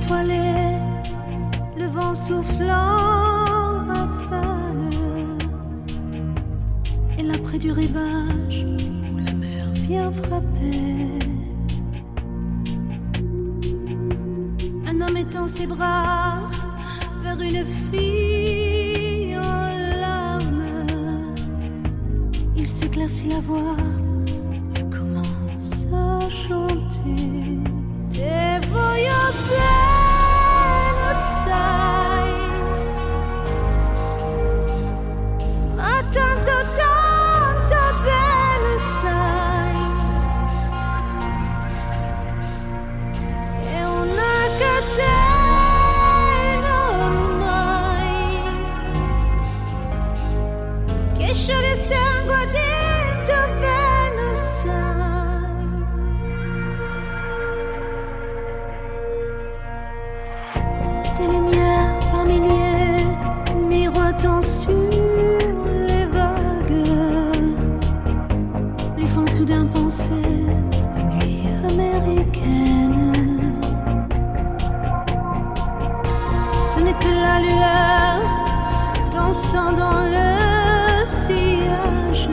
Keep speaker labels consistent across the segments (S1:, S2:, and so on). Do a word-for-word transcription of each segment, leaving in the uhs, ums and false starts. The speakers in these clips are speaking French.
S1: étoilé, le vent soufflant rafale. Et là près du rivage où la mer vient frapper, un homme étend ses bras vers une fille en larmes. Il s'éclaircit la voix et commence à chanter. Te voglio bene, sai, ma tanto, tanto bene, sai, è una catena ormai che scioglie sangue dentro bene, sai. Des lumières par milliers miroitant sur les vagues lui font soudain penser à une nuit américaine. Ce n'est que la lueur dansant dans le sillage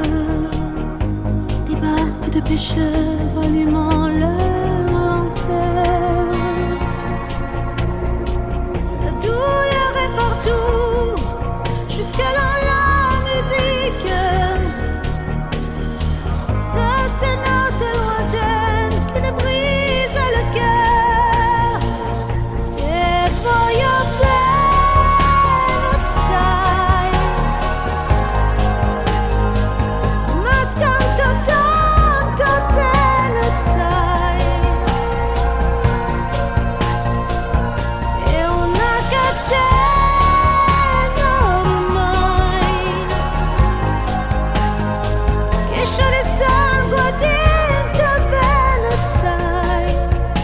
S1: des barques de pêcheurs allumant leur lanterne. Douleur est partout, jusqu'à dans la musique de ces notes lointaines qui nous brisent le cœur. Te voglio bene, sai, ma tanto, tanto bene, sai. È una catena ormai che scioglie sangue dentro bene, sai.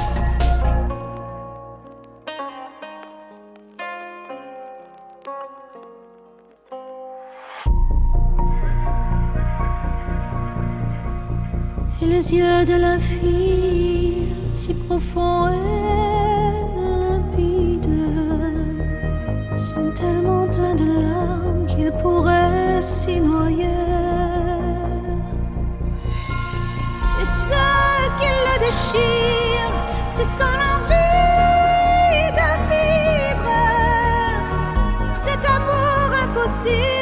S1: Et les yeux de la fille, si profonds et limpides, sont tellement pleins de larmes qu'il pourrait s'y noyer. Et ce qui le déchire, c'est son envie de vivre, cet amour impossible.